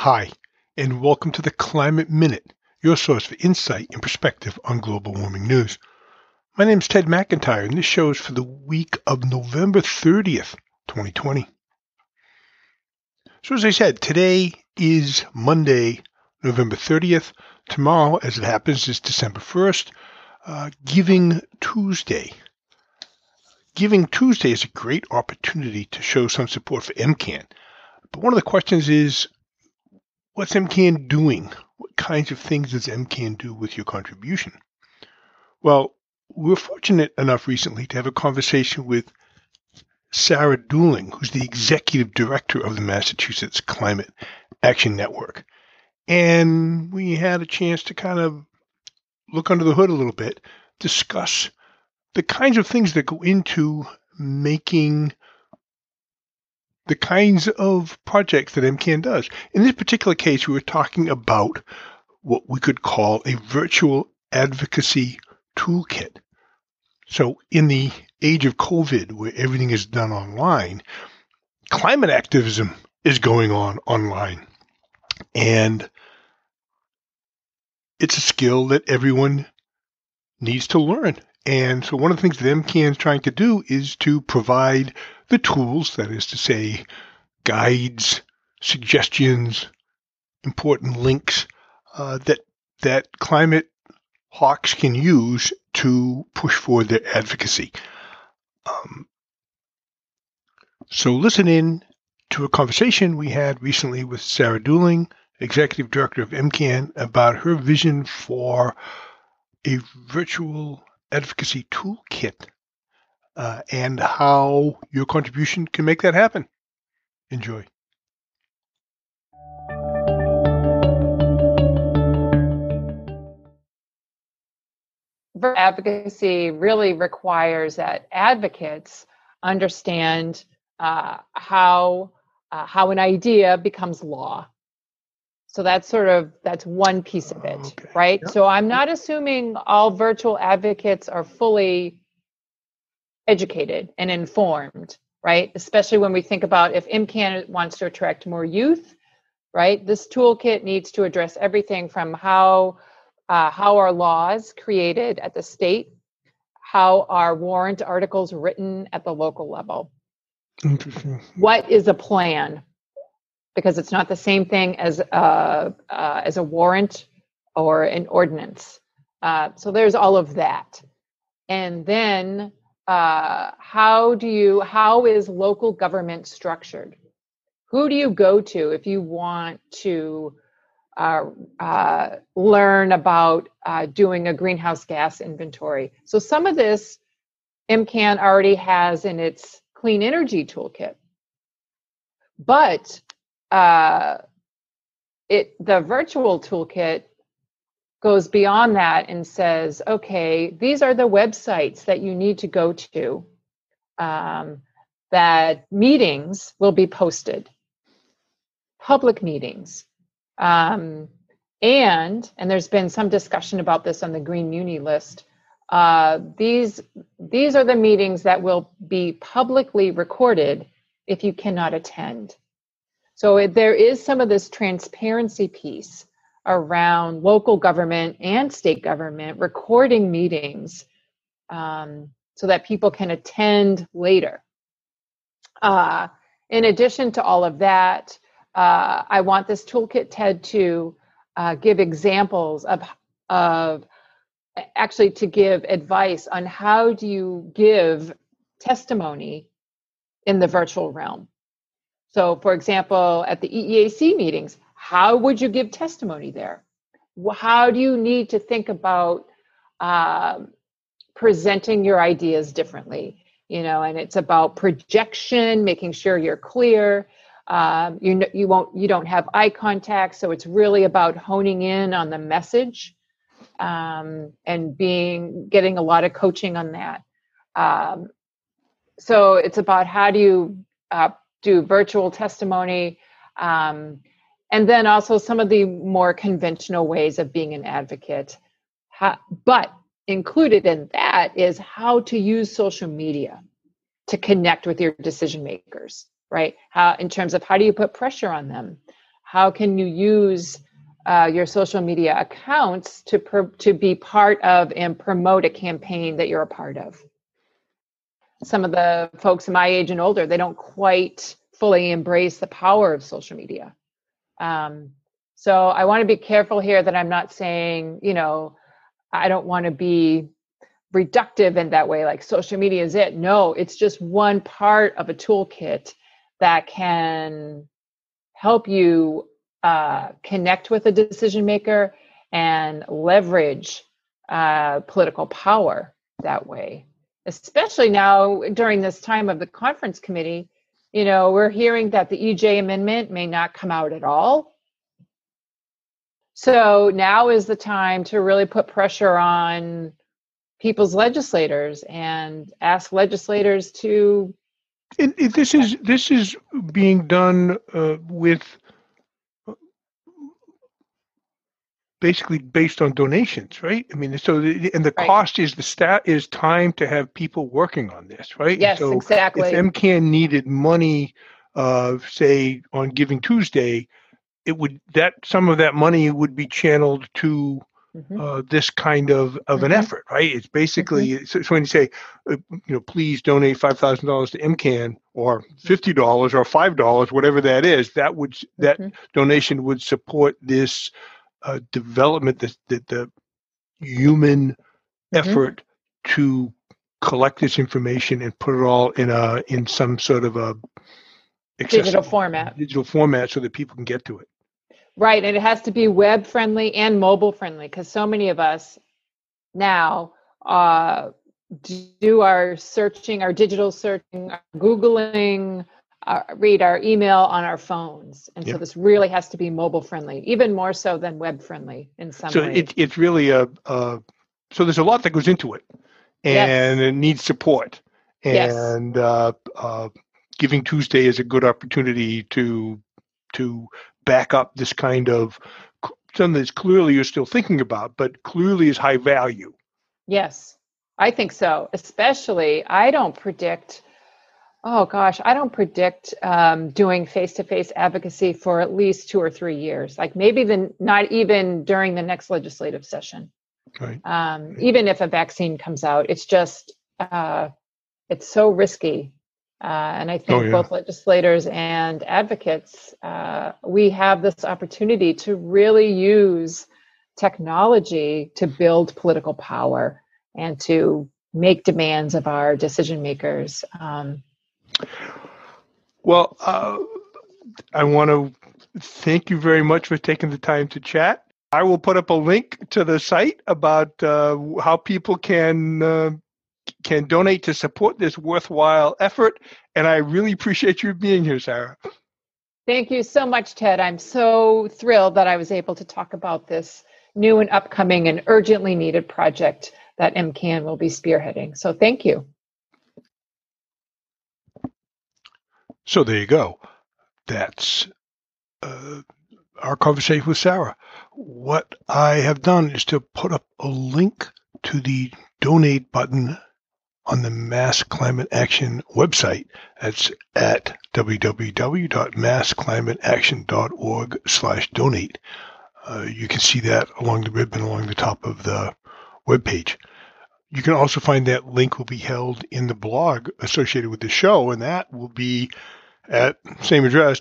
Hi, and welcome to the Climate Minute, your source for insight and perspective on global warming news. My name is Ted McIntyre, and this show is for the week of November 30th, 2020. So as I said, today is Monday, November 30th. Tomorrow, as it happens, is December 1st, Giving Tuesday. Giving Tuesday is a great opportunity to show some support for MCAN. But one of the questions is, what's MCAN doing? What kinds of things does MCAN do with your contribution? Well, we're fortunate enough recently to have a conversation with Sarah Dooling, who's the executive director of the Massachusetts Climate Action Network. And we had a chance to kind of look under the hood a little bit, discuss the kinds of things that go into making the kinds of projects that MCAN does. In this particular case, we were talking about what we could call a virtual advocacy toolkit. So in the age of COVID, where everything is done online, climate activism is going on online. And it's a skill that everyone needs to learn. And so one of the things that MCAN is trying to do is to provide the tools, that is to say, guides, suggestions, important links that climate hawks can use to push forward their advocacy. So listen in to a conversation we had recently with Sarah Dooling, Executive Director of MCAN, about her vision for a virtual advocacy toolkit and how your contribution can make that happen. Enjoy. Advocacy really requires that advocates understand how an idea becomes law. So that's one piece of it, okay. Right? Yep. So I'm not assuming all virtual advocates are fully educated and informed, right? Especially when we think about if MCAN wants to attract more youth, right? This toolkit needs to address everything from how are laws created at the state, how are warrant articles written at the local level. Interesting. What is a plan? Because it's not the same thing as a warrant or an ordinance. So there's all of that. And then how is local government structured? Who do you go to if you want to learn about doing a greenhouse gas inventory? So some of this MCAN already has in its clean energy toolkit, but the virtual toolkit goes beyond that and says, okay, these are the websites that you need to go to, that meetings will be posted, public meetings. And there's been some discussion about this on the Green Muni list. These are the meetings that will be publicly recorded if you cannot attend. So there is some of this transparency piece around local government and state government recording meetings so that people can attend later. In addition to all of that, I want this toolkit, Ted, to give examples of actually to give advice on how do you give testimony in the virtual realm. So, for example, at the EEAC meetings, how would you give testimony there? How do you need to think about presenting your ideas differently? And it's about projection, making sure you're clear. You don't have eye contact, so it's really about honing in on the message and getting a lot of coaching on that. So it's about how do you do virtual testimony, and then also some of the more conventional ways of being an advocate. But included in that is how to use social media to connect with your decision makers, right? In terms of how do you put pressure on them? How can you use your social media accounts to be part of and promote a campaign that you're a part of? Some of the folks my age and older, they don't quite fully embrace the power of social media. So I want to be careful here that I'm not saying, I don't want to be reductive in that way, like social media is it. No, it's just one part of a toolkit that can help you connect with a decision maker and leverage political power that way. Especially now during this time of the conference committee, we're hearing that the EJ amendment may not come out at all. So now is the time to really put pressure on people's legislators and ask legislators to. And this is being done with basically based on donations, right? I mean, so and the Right. cost is time to have people working on this, right? Yes, so exactly. If MCAN needed money, say on Giving Tuesday, some of that money would be channeled to this kind of an effort, right? It's basically so when you say, please donate $5,000 to MCAN or $50 or $5, whatever that is, that donation would support this development, the human effort to collect this information and put it all in some sort of a digital format so that people can get to it. Right, and it has to be web friendly and mobile friendly, because so many of us now do our searching, our digital searching, our Googling, read our email on our phones. And so this really has to be mobile friendly, even more so than web friendly in some ways. So it's really so there's a lot that goes into it, and it needs support. And Giving Tuesday is a good opportunity to back up this kind of something that's clearly you're still thinking about, but clearly is high value. Yes, I think so. Especially, I don't predict doing face-to-face advocacy for at least 2 or 3 years, like maybe not even during the next legislative session. Right. Even if a vaccine comes out, it's just, it's so risky. And I think both legislators and advocates, we have this opportunity to really use technology to build political power and to make demands of our decision makers. Well, I want to thank you very much for taking the time to chat. I will put up a link to the site about how people can donate to support this worthwhile effort. And I really appreciate you being here, Sarah. Thank you so much, Ted. I'm so thrilled that I was able to talk about this new and upcoming and urgently needed project that MCAN will be spearheading. So thank you. So there you go. That's our conversation with Sarah. What I have done is to put up a link to the donate button on the Mass Climate Action website. That's at www.massclimateaction.org/donate. You can see that along the ribbon along the top of the webpage. You can also find that link will be held in the blog associated with the show, and that will be at same address,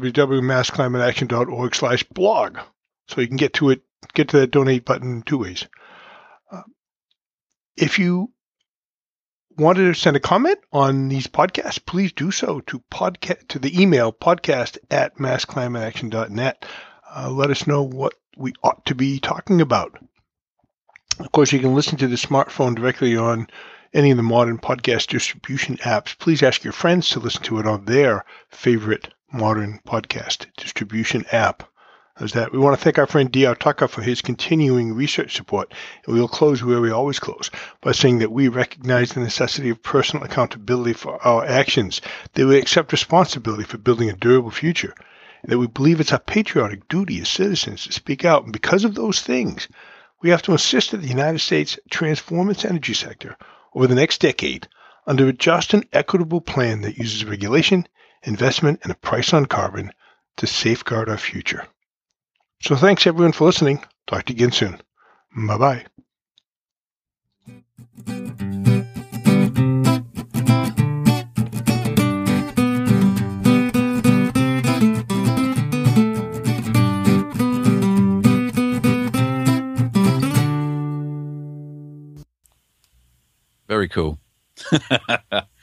www.massclimateaction.org/blog. So you can get to that donate button 2 ways. If you wanted to send a comment on these podcasts, please do so to the email podcast@massclimateaction.net. Let us know what we ought to be talking about. Of course, you can listen to the smartphone directly on any of the modern podcast distribution apps. Please ask your friends to listen to it on their favorite modern podcast distribution app. There's that. We want to thank our friend D.R. Tucker for his continuing research support. And we will close where we always close, by saying that we recognize the necessity of personal accountability for our actions, that we accept responsibility for building a durable future, and that we believe it's our patriotic duty as citizens to speak out. And because of those things, we have to insist that the United States transform its energy sector over the next decade under a just and equitable plan that uses regulation, investment, and a price on carbon to safeguard our future. So thanks everyone for listening. Talk to you again soon. Bye-bye. Very cool.